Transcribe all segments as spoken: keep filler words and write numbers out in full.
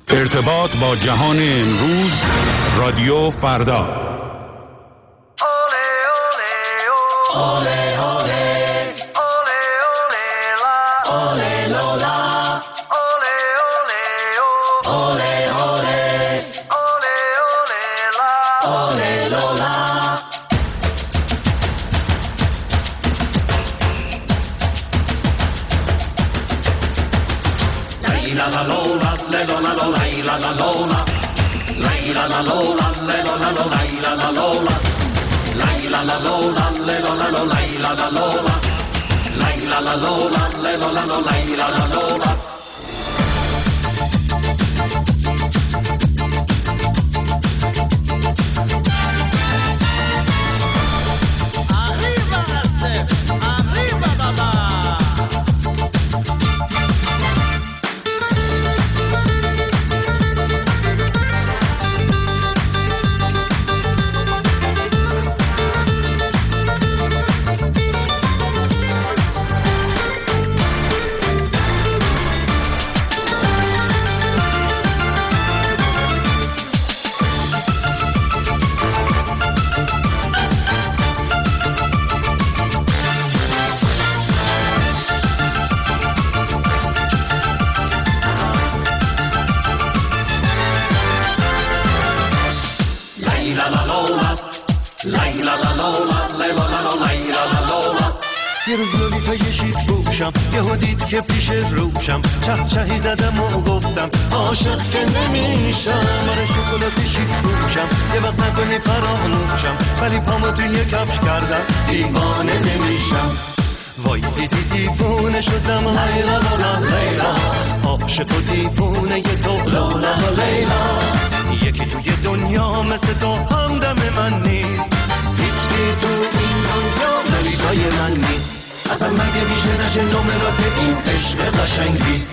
ارتباط با جهان امروز، رادیو فردا. یه روز لولیتا یه شیت بوشم، یهو دید که پیش روشم، چه چهی زدم و گفتم عاشق که نمیشم. آره شکلات شیت بوشم، یه وقت نکنی فراموشم، ولی پامو توی کفش کردم دیوانه نمیشم. وای دیدی دیوونه شدم لیلا لالا لیلا، عاشق و دیوونه یه تو لالا لیلا. یکی توی دنیا مثل تو همدم من نیست، هیچی تو این دنیا لیلای من نیست. اصلا مگه میشه نشه نمرات این عشق قشنگ نیست.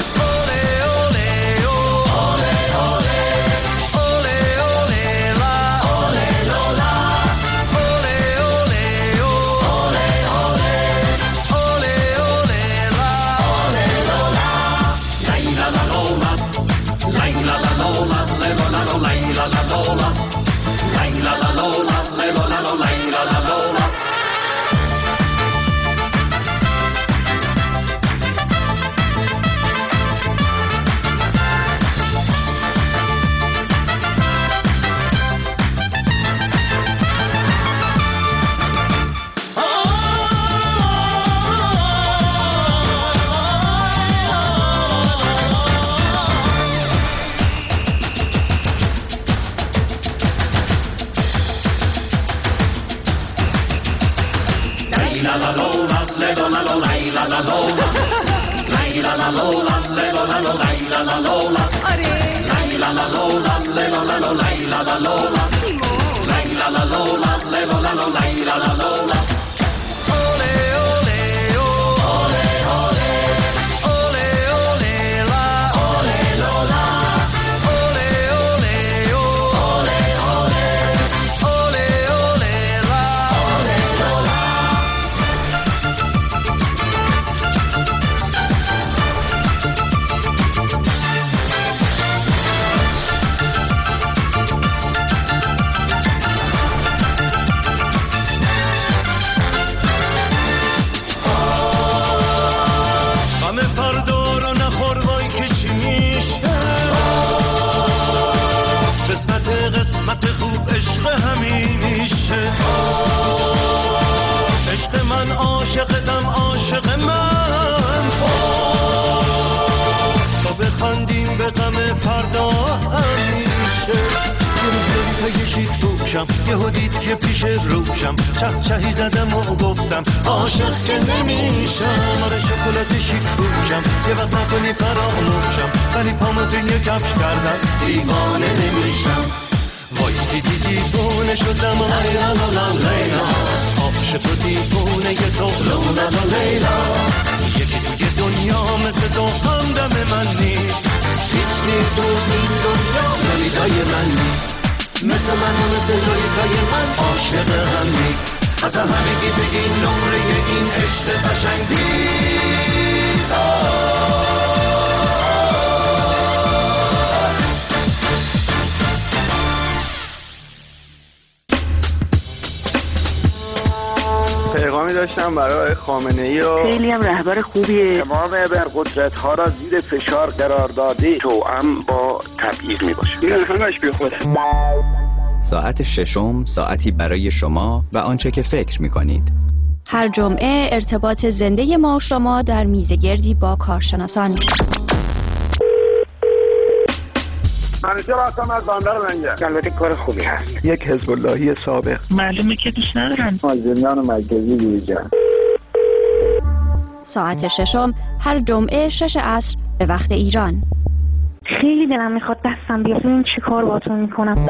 یهو دید که پیش روشم، چه چهی زدم و گفتم عاشق که نمیشم. آره شکلات شیک بوشم، یه وقت نکنی فراموشم، ولی پامو توی کفش کردم دیوانه نمیشم. وای دیدی دیوونه شدم لیلا لالا لیلا، عاشق و دیوونه یه تو لالا لیلا. یکی توی دنیا مثل تو همدم من نیست، هیچ تو این دنیا لیلای من نیست. مثل من و مثل لولیتای من عاشق هم نیست. اصلا همگی بگین نمره این عشق قشنگ نیست. داشتم برای خامنه‌ای و خیلی هم رهبر خوبیه. تمام ابرقدرت‌ها را زیر فشار قرار داده توأم با تبعیض میباشه. این همش بی خوده. ساعت ششم ساعتی برای شما و آنچه که فکر می‌کنید. هر جمعه ارتباط زنده ما و شما در میزگردی با کارشناسان. منیجر هستم از بندر منجر. البته کار خوبی هست. یک حزب اللهی سابق. معلومه که دوست ندارن. مازندران مرکزی دیجا. ساعت ششم هر جمعه شش عصر به وقت ایران. خیلی دلم میخواد دستم بیاد ببین چی کار باهاتون میکنم.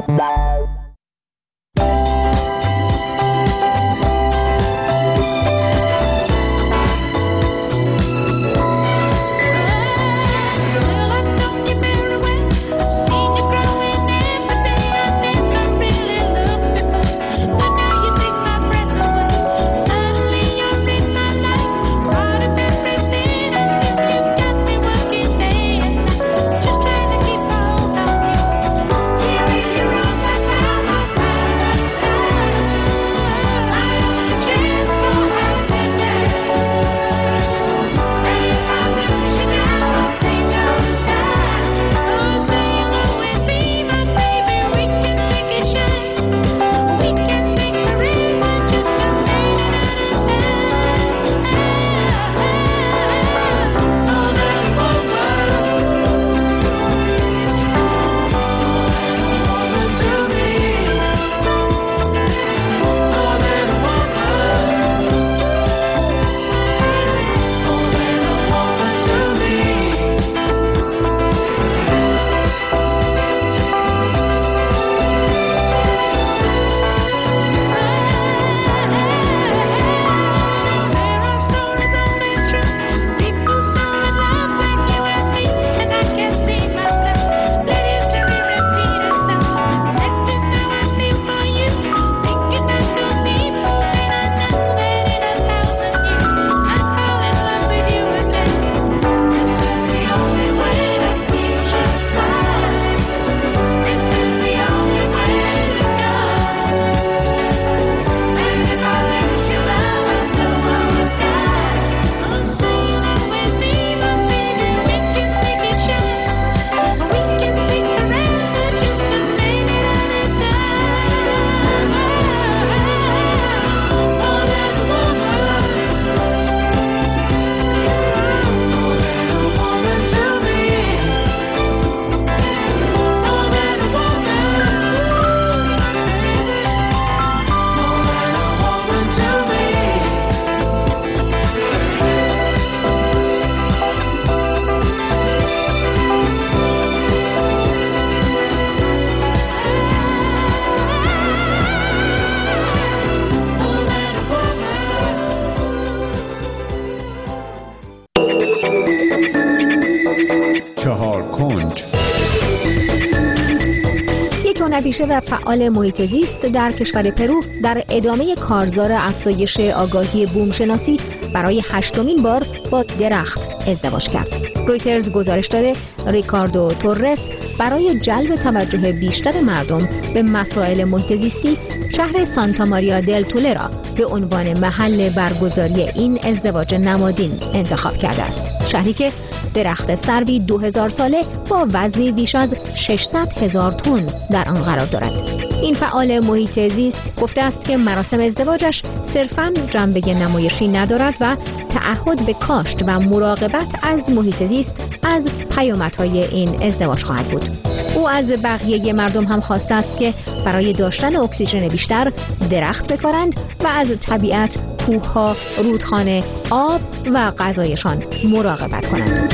هنرپیشه و فعال محیط زیست در کشور پرو در ادامه کارزار افزایش آگاهی بومشناسی برای هشتمین بار با درخت ازدواج کرد. رویترز گزارش داده ریکاردو توررس برای جلب توجه بیشتر مردم به مسائل محیط زیستی شهر سانتا ماریا دل توله را به عنوان محل برگزاری این ازدواج نمادین انتخاب کرده است. شهری که درخت سروی دو هزار ساله با وزنی بیش از ششصد هزار تن در آن قرار دارد. این فعال محیط زیست گفته است که مراسم ازدواجش صرفاً جنبه نمایشی ندارد و تعهد به کاشت و مراقبت از محیط زیست از پیامدهای این ازدواج خواهد بود. او از بقیه مردم هم خواسته است که برای داشتن اکسیژن بیشتر درخت بکارند و از طبیعت، کوه‌ها، رودخانه، آب و غذایشان مراقبت کنند.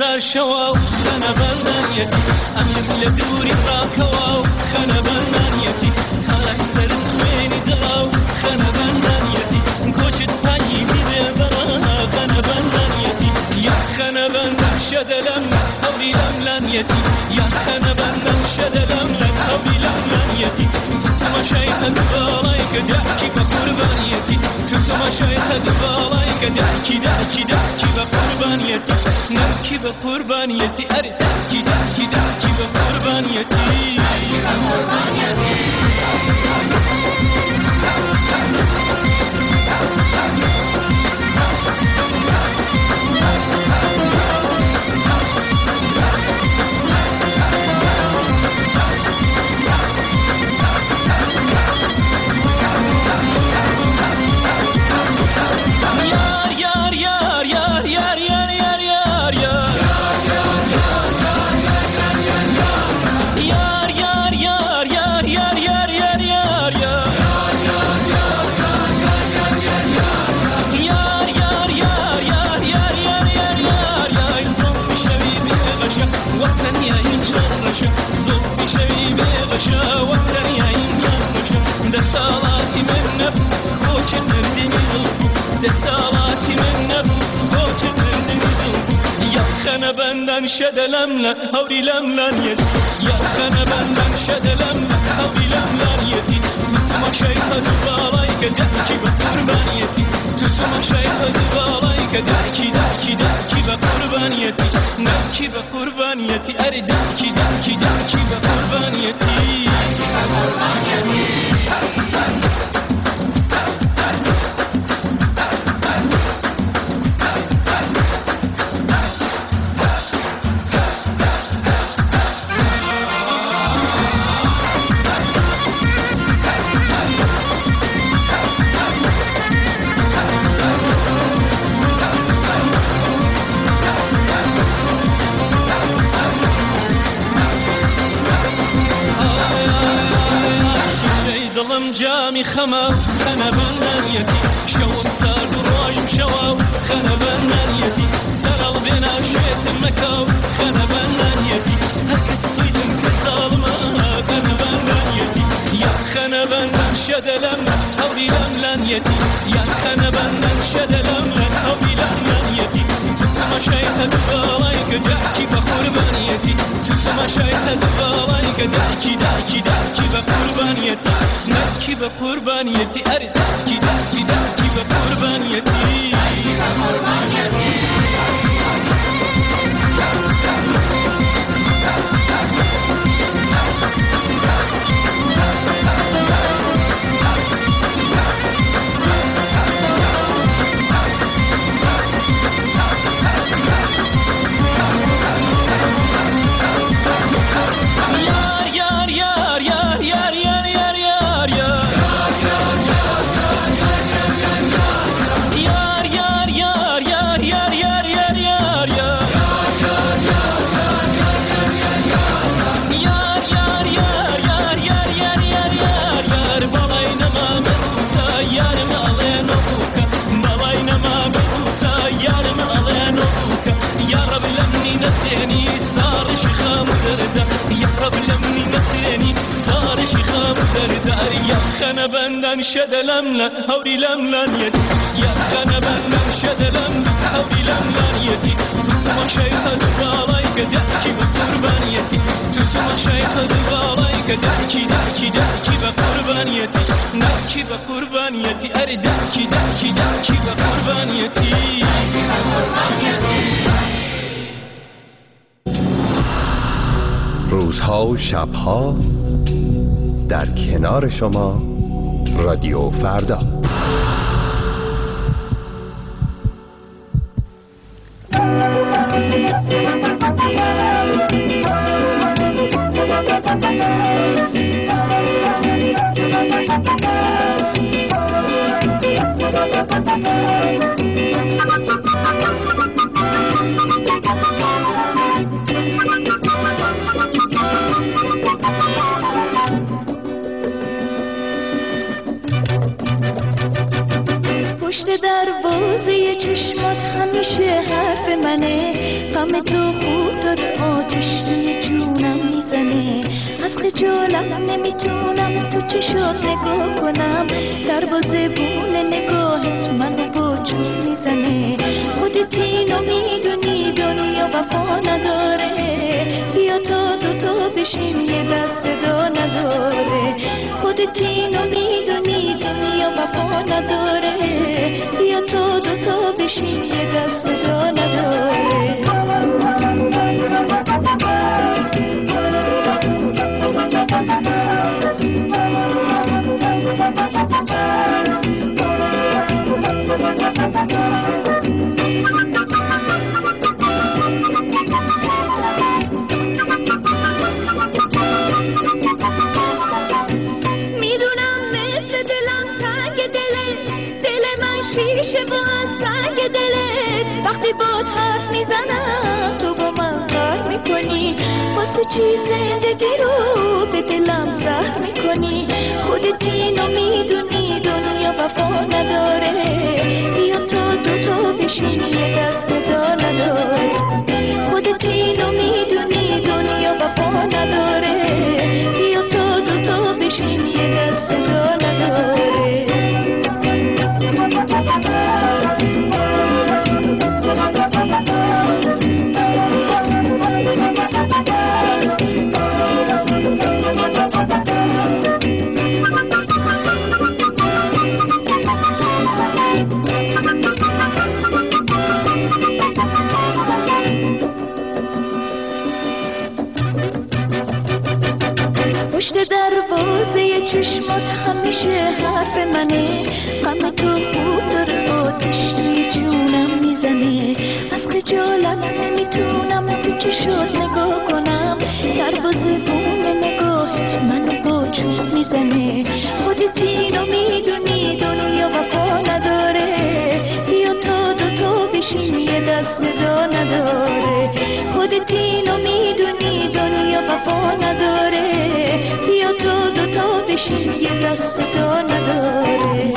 شوا خنا بندانيتي أمي لدوري راكوا خنا بندانيتي خلاك سر خويني دراو خنا بندانيتي كوشت باني في براها خنا بندانيتي يا خنا بندان شدلم أولي لملانيتي يا خنا بندان شدلم لك أولي لملانيتي تسمى شيئا دبالايك دحكي بقربانيتي تسمى شيئا دبالايك دحكي دحكي دحكي بقربانيتي نحكي بقربانيتي أري دحكي دحكي دحكي بقربانيتي دحكي بقربانيتي شدلمنا هوري لملانيتي يا خنا بندن شدلمنا هوري لملانيتي تسمى شيخة دبالايك دحكي بقربانيتي تسمى شيخة دبالايك دحكي دحكي دحكي بقربانيتي نحكي بقربانيتي أري دحكي دحكي دحكي بقربانيتي دحكي بقربانيتي جامي خما خنا بنانيتي شوق صار رايم شوا خنا بنانيتي سرال بنا شيت مكاو خنا بنانيتي هكس صيدم كظالمة خنا بنانيتي يا خنا بنان شدلم هوري لملانيتي يا خنا بنان شدلم هوري لملانيتي تسمى شيخة دبالايك دحكي بقربانيتي تسمى شيخة دبالايك دحكي دحكي دحكي بقربانيتي نحكي بقربانيتي أري دحكي دحكي دحكي بقربانيتي دحكي بقربانيتي بندن شدلمنا هوري لملانيتي يا خنا بندن شدلمنا هوري لملانيتي تسمى شيخة دبالايك دحكي بقربانيتي تسمى شيخة دبالايك دحكي دحكي دحكي بقربانيتي نحكي بقربانيتي أري دحكي دحكي دحكي بقربانيتي دحكي بقربانيتي روزها و شبها در کنار شما رادیو فردا. دروازه چشمات همیشه حرف منه، غم تو خوب داره آتش توی جونم میزنه، از خجالم نمیتونم تو چشات نگاه کنم، دروازه بون نگاهت منو با چوب میزنه، خودت اینو میدونی دنیا وفا نداره، بیا تا دوتا بشین یه دست صدا نداره، خودت اینو میدونی دنیا وفا نداره، بیا تا دوتا بشین یه دست صدا نداره. چی زندگی رو به دلم زهر میکنی، خودت اینو میدونی دنیا وفا نداره، بیا تا دوتا بشین یه دست صدا نداره، خودت اینو میدونی دنیا وفا نداره، بیا تا دوتا بشین یه دست صدا نداره. دروازه چشمات همیشه حرف منه، غم تو خوب داره آتش توی جونم میزنه، از خجالت نمیتونم تو چشات نگاه کنم، دروازه بون نگاهت منو با چوب میزنه، خودت اینو میدونی دنیا وفا نداره، بیا تا دوتا بشین یه دست صدا نداره، خودت اینو میدونی دنیا وفا نداره، بیا تا دوتا بشین یه دست صدا نداره.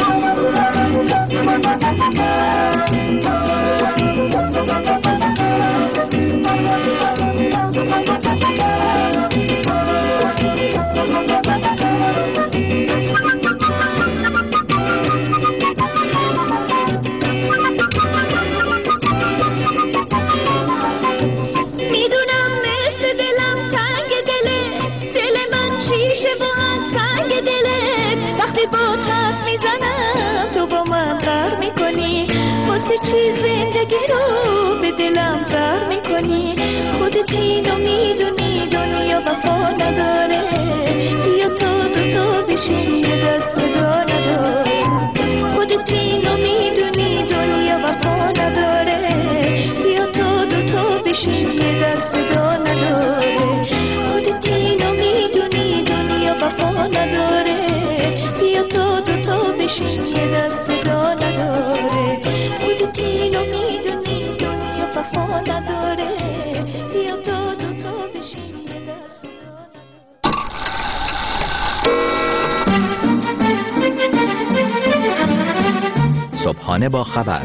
چی زندگی رو به دلم زهر میکنی، خودت اینو میدونی دنیا وفا نداره، بیا تا دوتا بشین یه دست صدا نداره، خودت اینو میدونی دنیا وفا نداره، بیا تا دوتا بشین یه دست صدا نداره، خودت اینو میدونی دنیا وفا نداره، بیا تا دوتا بشین یه دست صدا نداره، خودت اینو میدونی دنیا وفا نداره، بیا تا دوتا بشین یه دست صدا نداره. صبحانه با خبر،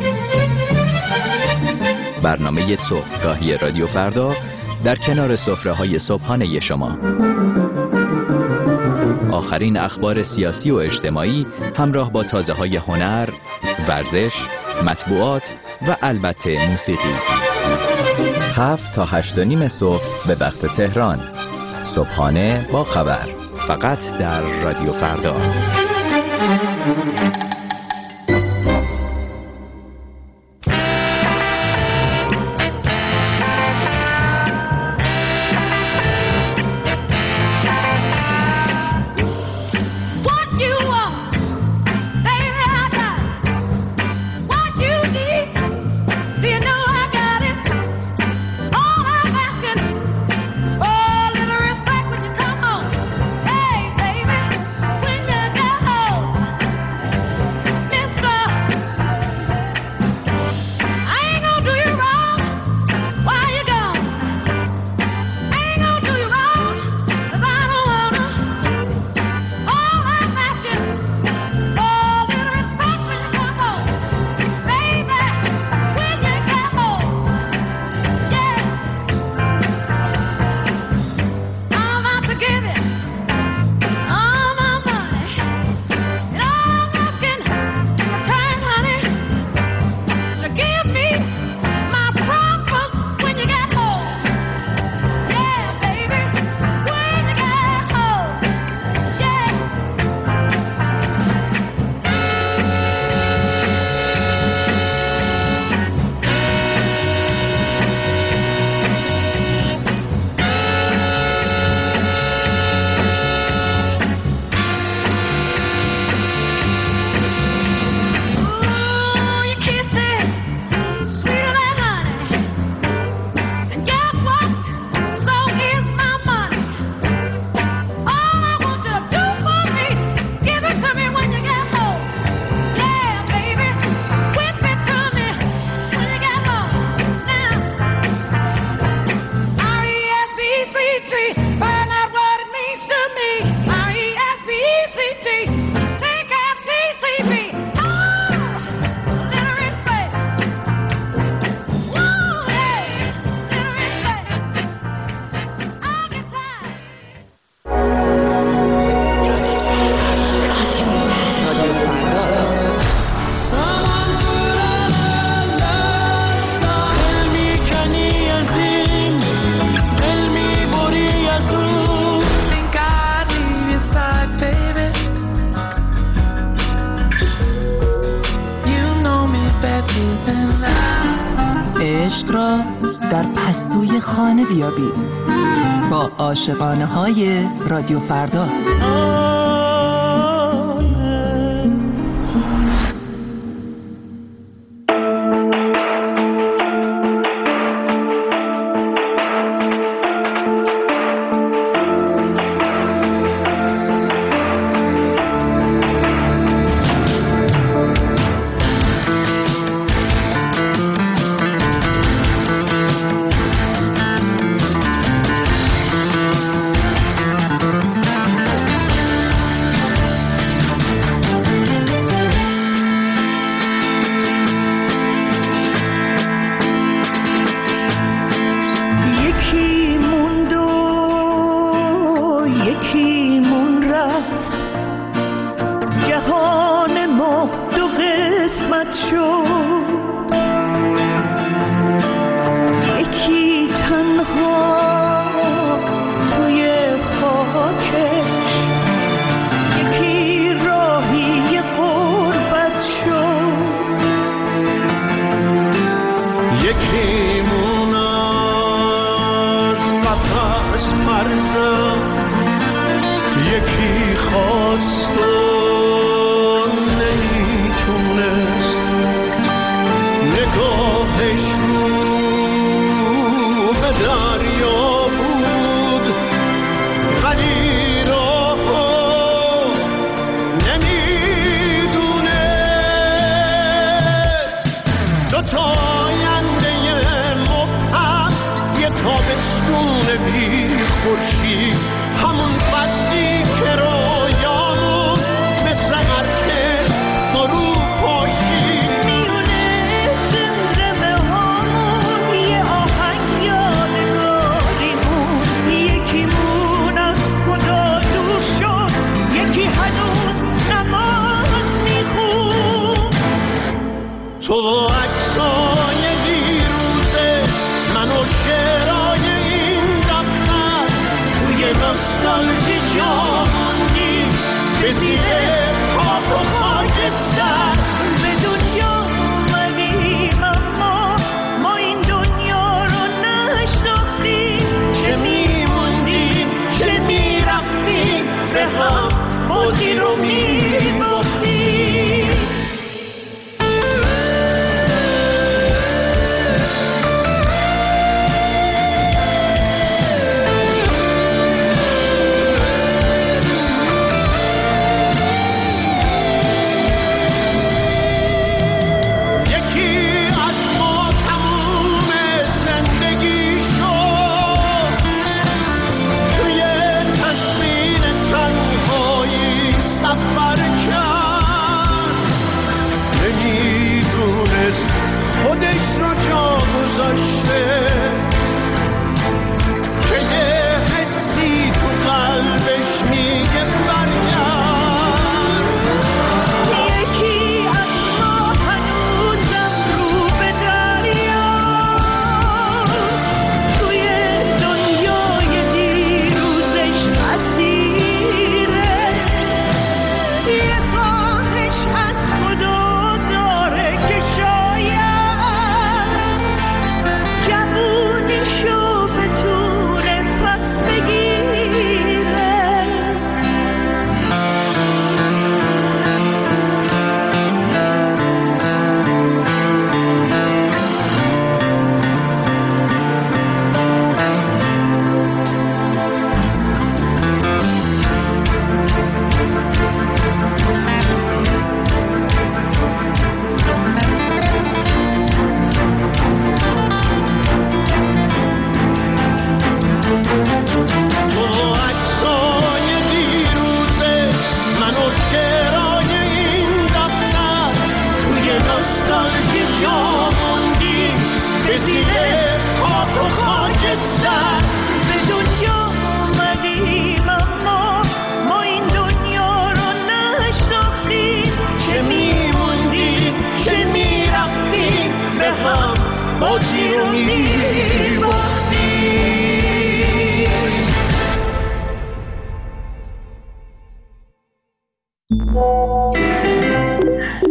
برنامه صبحگاهی رادیو فردا در کنار سفره‌های صبحانه شما. آخرین اخبار سیاسی و اجتماعی همراه با تازه‌های هنر، ورزش، مطبوعات و البته موسیقی. هفت تا هشت و نیم صبح به وقت تهران. صبحانه با خبر، فقط در رادیو فردا. پرستوی خانه بیابید با عاشقانه های رادیو فردا.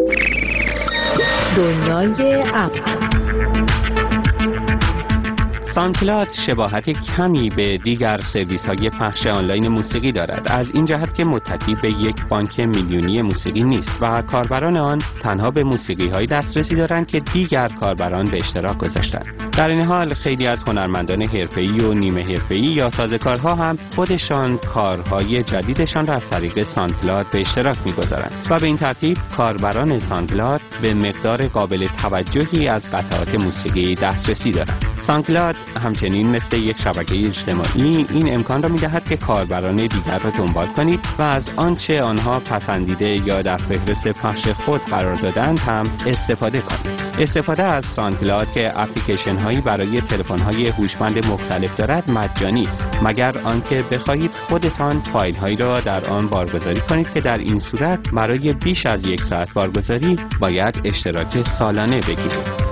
دنیای اپ ساندکلاد شباهت کمی به دیگر سرویس‌های پخش آنلاین موسیقی دارد، از این جهت که متکی به یک بانک میلیونی موسیقی نیست و کاربران آن تنها به موسیقی‌های دسترسی دارند که دیگر کاربران به اشتراک گذاشتند. در این حال خیلی از هنرمندان حرفه‌ای و نیمه حرفه‌ای یا تازه‌کارها هم خودشان کارهای جدیدشان را از طریق ساندکلاد به اشتراک می‌گذارند و به این ترتیب کاربران ساندکلاد به مقدار قابل توجهی از قطعات موسیقی دسترسی دارند. ساندکلاد همچنین مثل یک شبکه اجتماعی این امکان را می‌دهد که کاربران دیگر را دنبال کنید و از آنچه آنها پسندیده یا در فهرست پخش خود قرار دادند هم استفاده کنید. استفاده از ساندکلاد که اپلیکیشن هایی برای تلفن های هوشمند مختلف دارد مجانی است، مگر آنکه بخواهید خودتان فایل هایی را در آن بارگذاری کنید که در این صورت برای بیش از یک ساعت بارگذاری باید اشتراک سالانه بگیرید.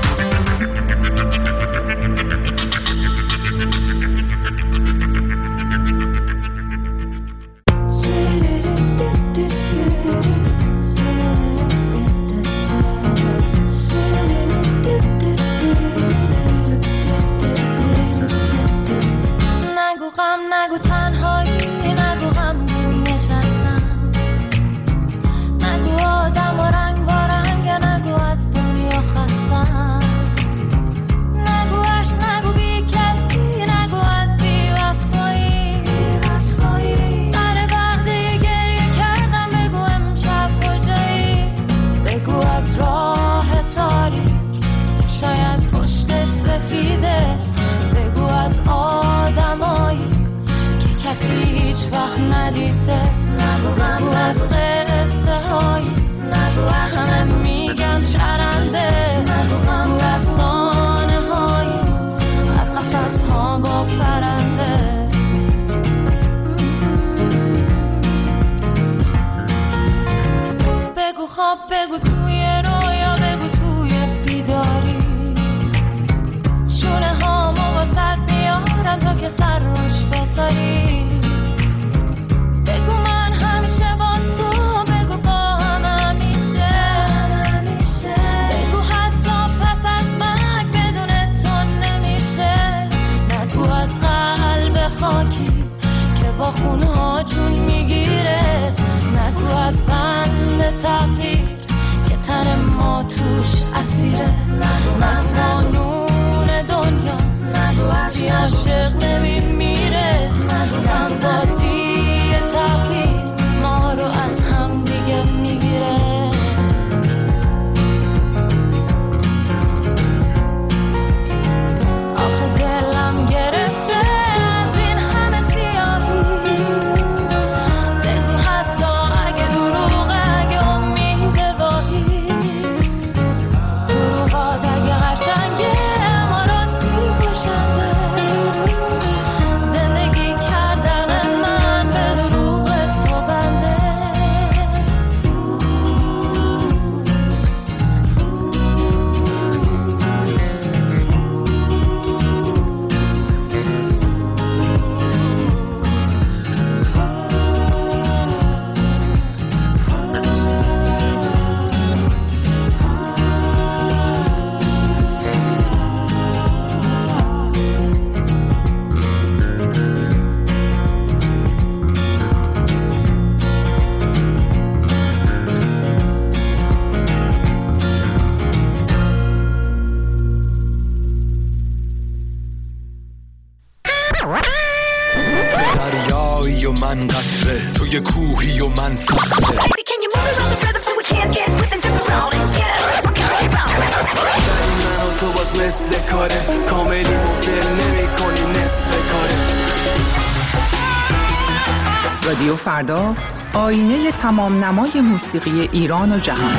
رادیو فردا، آینه تمام نمای موسیقی ایران و جهان.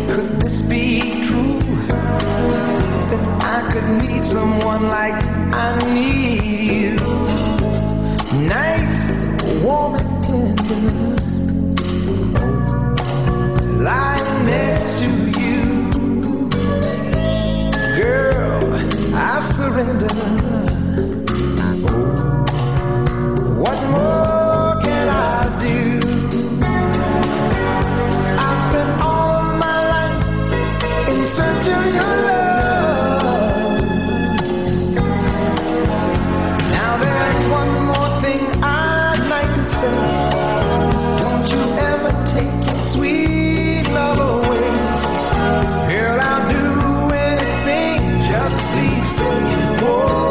could this be true? That I could need someone like I need you. Nights warm and tender, lying next to you. Girl, I surrender. What more can I do? I spent all of my life in search of your love. Now there's one more thing I'd like to say. Don't you ever take your sweet love away. Girl, I'll do anything, just please stay. Whoa.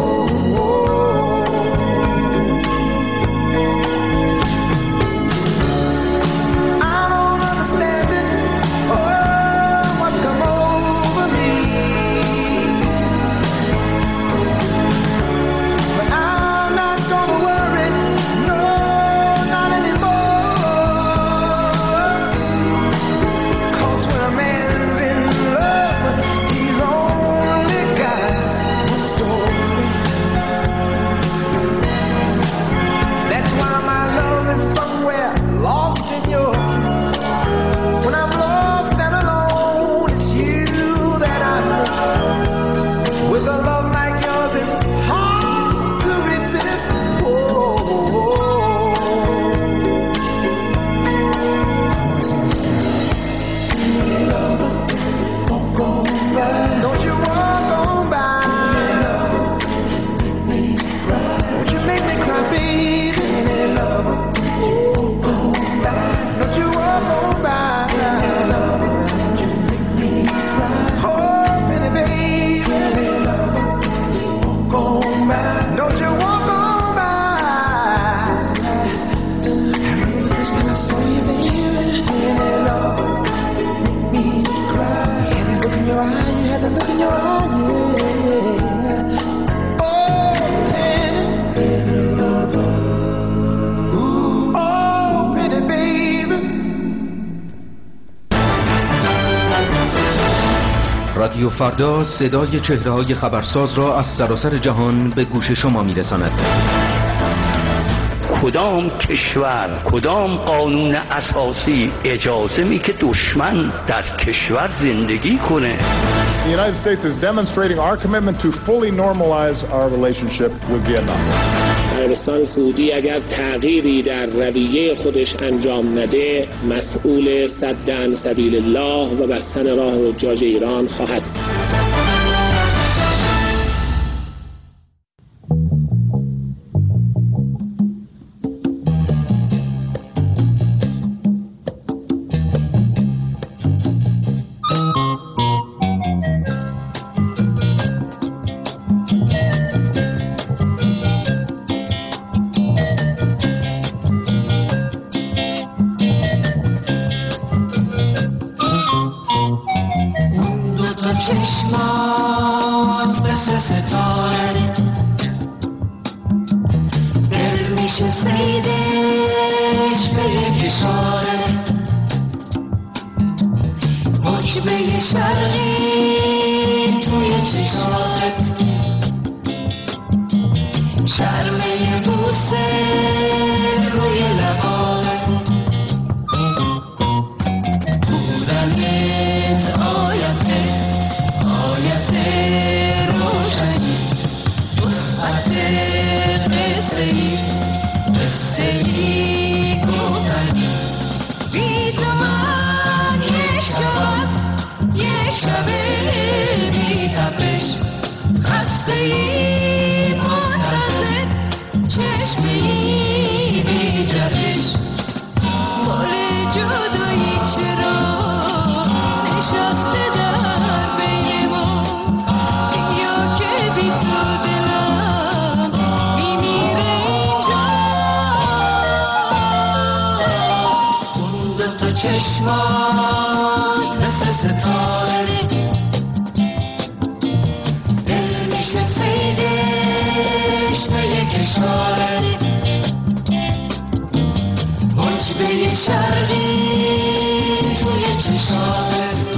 رادیو فردا صدای چهره‌های خبرساز را از سراسر جهان به گوش شما می‌رساند. کدام کشور، کدام قانون اساسی اجازه می که دشمن در کشور زندگی کنه؟ The United States is demonstrating our commitment to fully normalize our relationship with Vietnam. عربستان سعودی اگر تغییری در رویه خودش انجام نده، مسئول سد سبیل الله و بستن راه حجاج ایران خواهد. چشمات مثل ستاره دل میشه سیدش به یک اشاره حجبه شرقی توی چشمات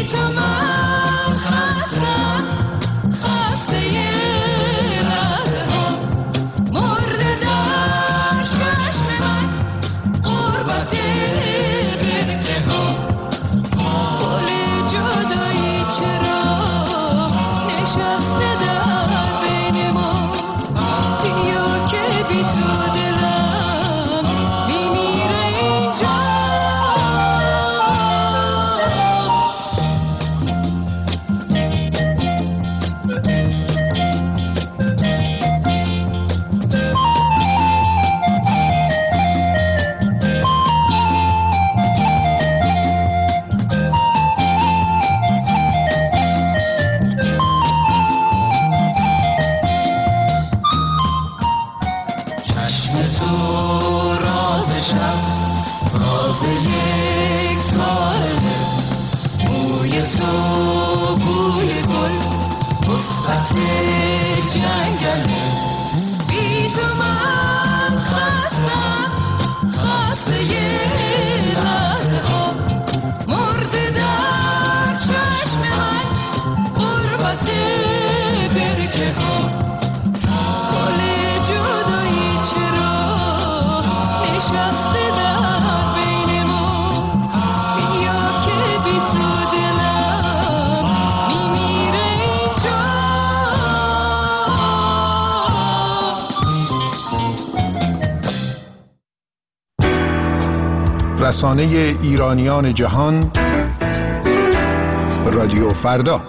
رسانه ایرانیان جهان رادیو فردا.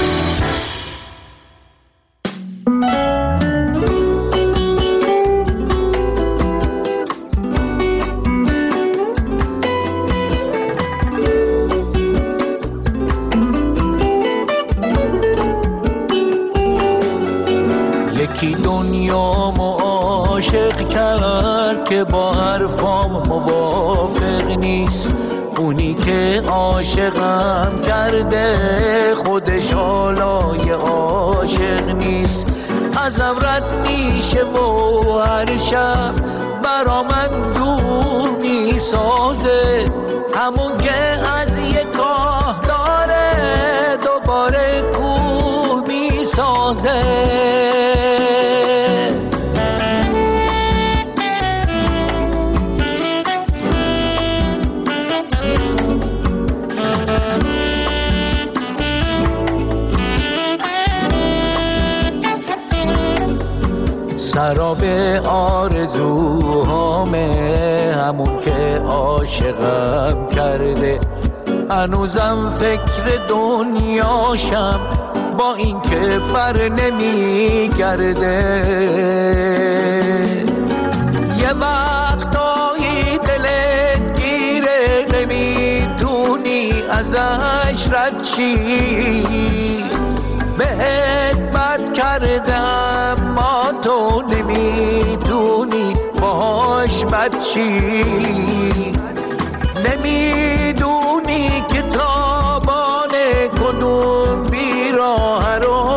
یکی دنیا معاشق کرد که با حرفام موافق نیست، اونی که عاشقم کرده خودش حالای عاشق نیست. ازم رد میشه و هر شب برا من دور میسازه، همون که از یک کاه داره دوباره کوه میسازه. سراب آرزوهامه همون که عاشقم کرده، هنوزم فکر دنیاشم با این که فر نمی کرده. یه وقتایی دلت گیره نمیتونی ازش رد شی، بهت بد کردم ما تو نمیدونی باش بد چی. نمیدونی که تابان کدوم بیراه رو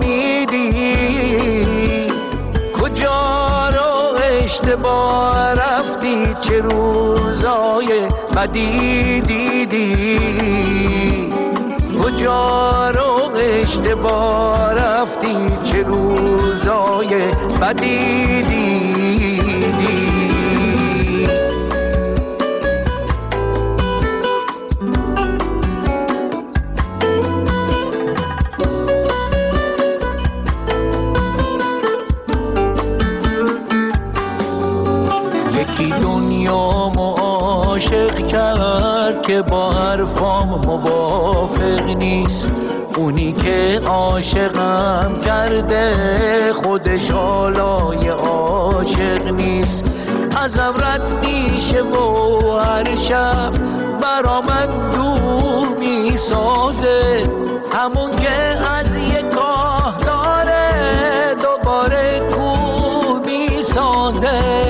میدی، کجا رو اشتباه رفتی چه روزای بدی دیدی، کجا رو اشتباه رفتی چه روزای بدی دیدی. یکی دنیا معاشق کرد که با حرفام موافق نیست، اونی که عاشقم کرده خودش حالای عاشق نیست. ازم رد میشه و هر شب برا من دور میسازه، همون که از یک کاه داره دوباره کوه میسازه.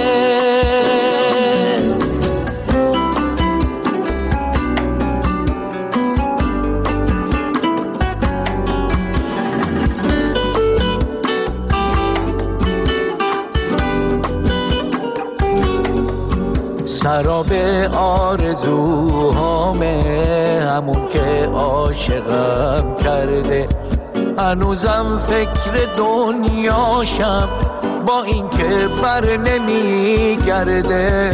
سراب آرزوهامه همون که عاشقم کرده. هنوزم فکر دنیاشم با این که بر نمیگرده.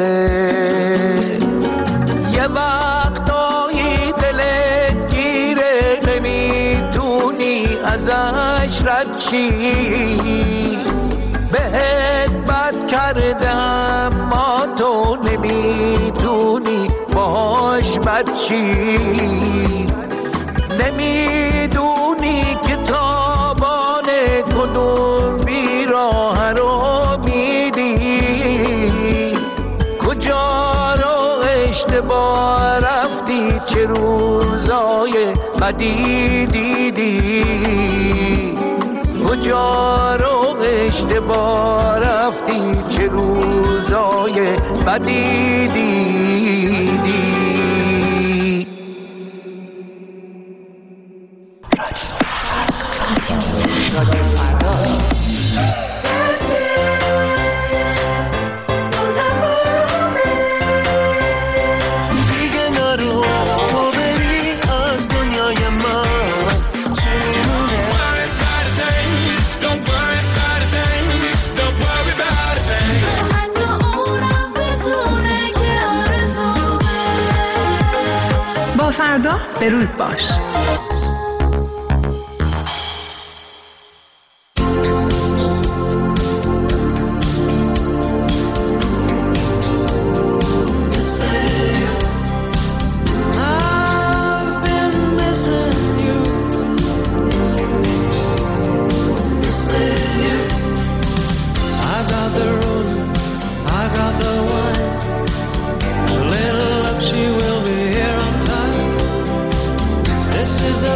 یه وقتایی دلت گیره نمیتونی ازش رد شی. بهت بد کردم ما تو نمیتونی باش بد شی. نمیدونی که تابان کدوم بیراه رو میدی. کجا رو اشتباه رفتی چه روزای بدی دیدی. کجا رو اشتباه رفتی چه روزای بدی دیدی. فردا به روز باش. This is the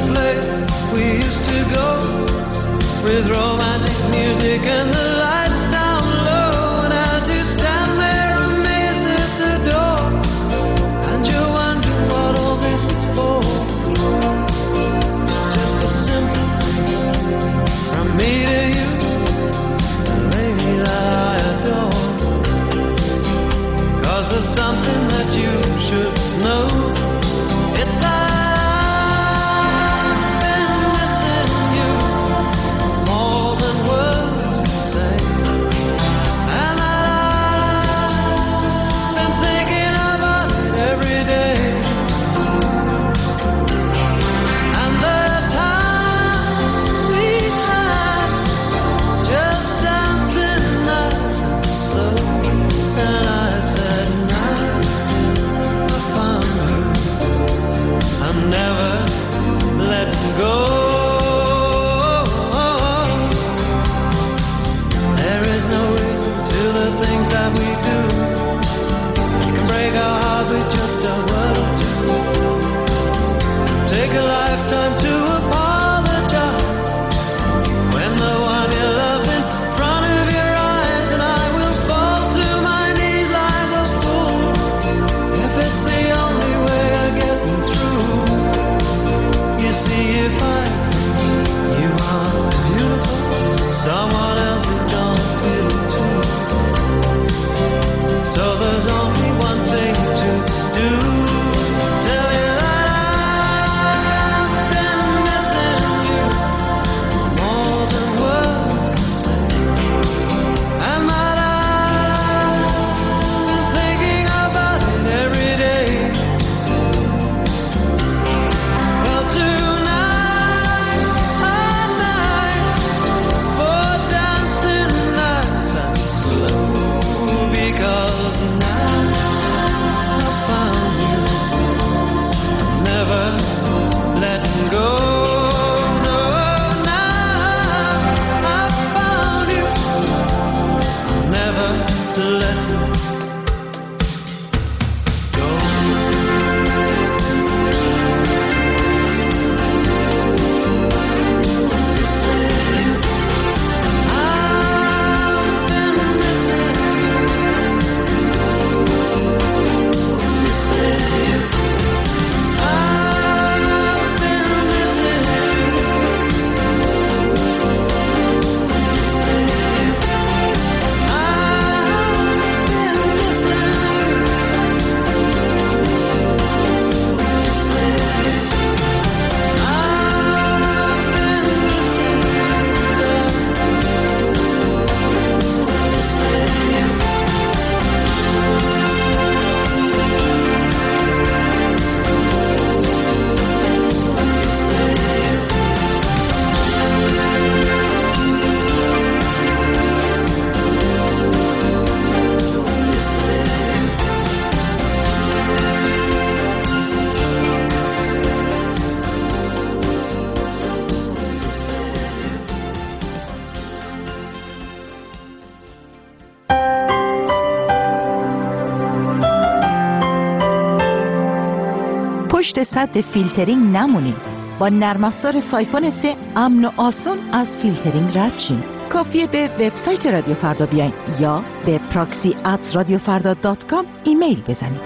به سد فیلترینگ نمونیم. با نرم افزار سایفون سه امن و آسان از فیلترینگ رد شیم. کافیه به وبسایت رادیو فردا بیاین یا به پراکسی ات رادیو فردا دات کام ایمیل بزنید.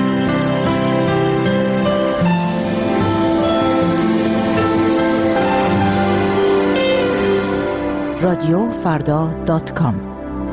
رادیو فردا دات کام.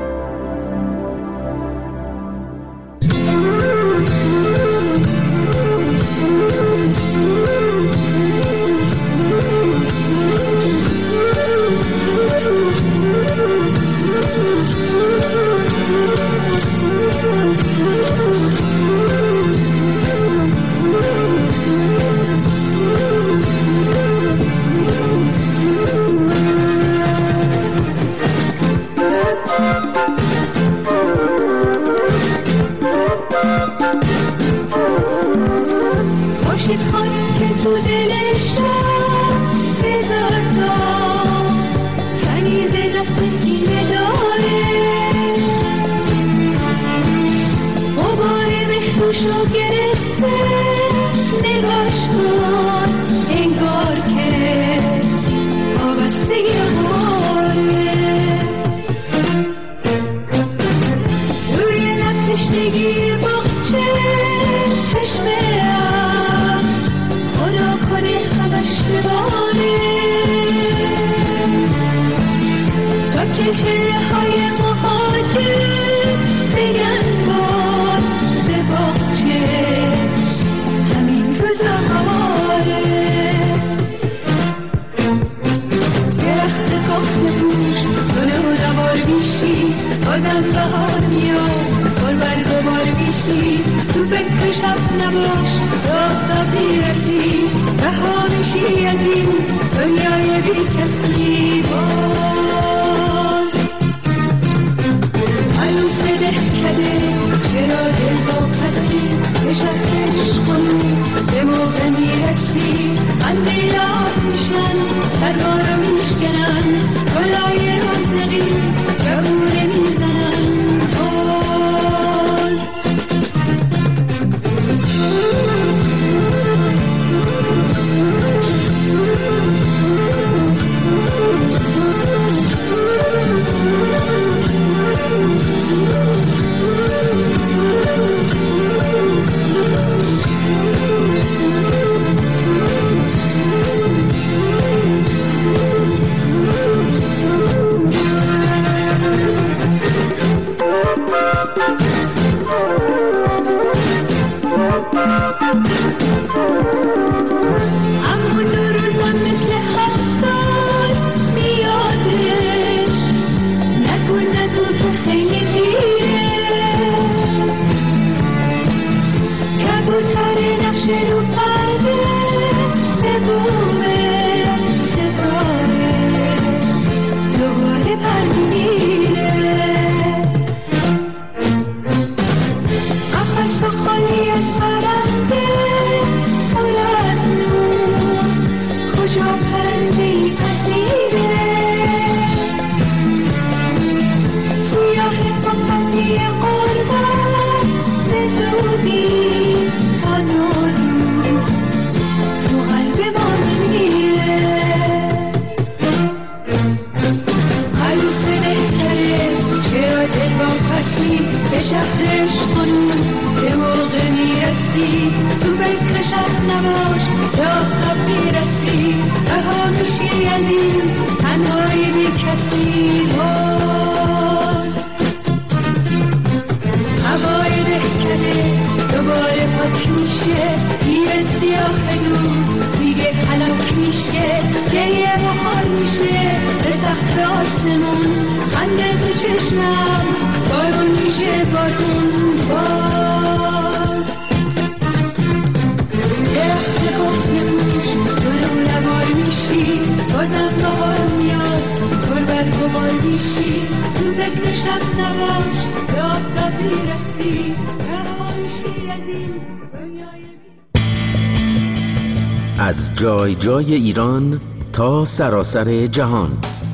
از جای جای ایران تا سراسر جهان،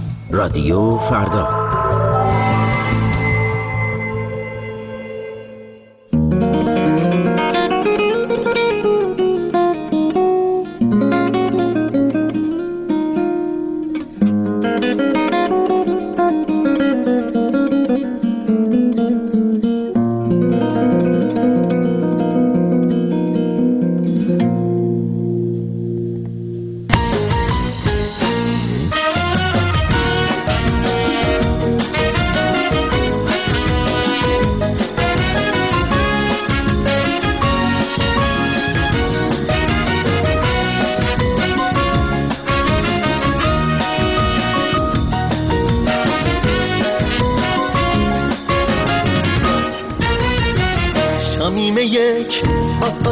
رادیو فردا.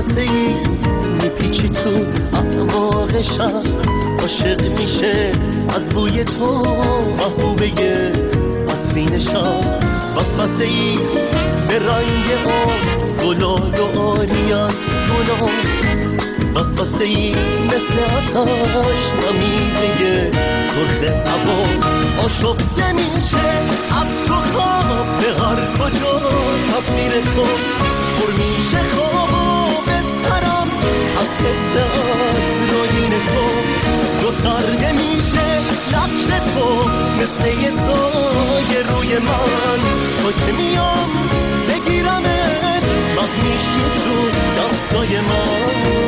واسه ای میپیچی تو اعماق شب، عاشق میشه از بوی تو محبوبه عطرین شب. واسه ای به رنگ آب زلال و آریان گناه، واسه ای مثل آتش نمیده سرخ هوا. آشفته میشه از تو خواب به هر کجا تبدیل تو، پر میشه خواب سرم از حس عطرین تو. دو سر نمیشه لبش تو مثل یه سایه روی من، تو که میام بگیرمت وقت میشی تو دستای من.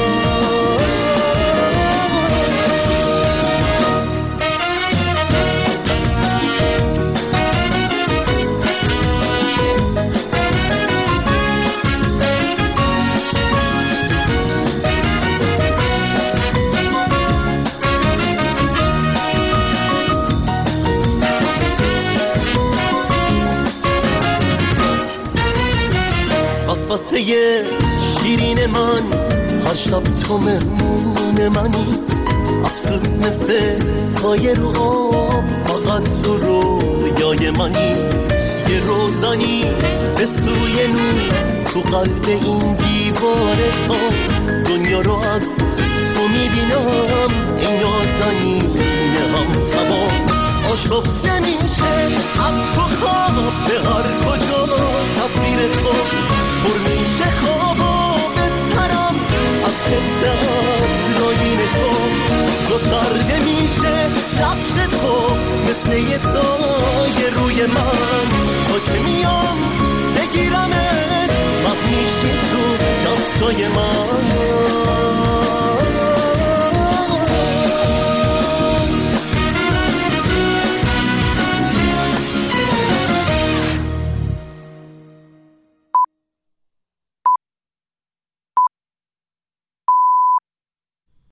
واسه شیرین من هر شب تو مهمون منی، افسوس مثل سایه رو آب فقط تو رویای منی. یه روزنی به سوی نور تو قلب این دیوار تو، دنیا رو از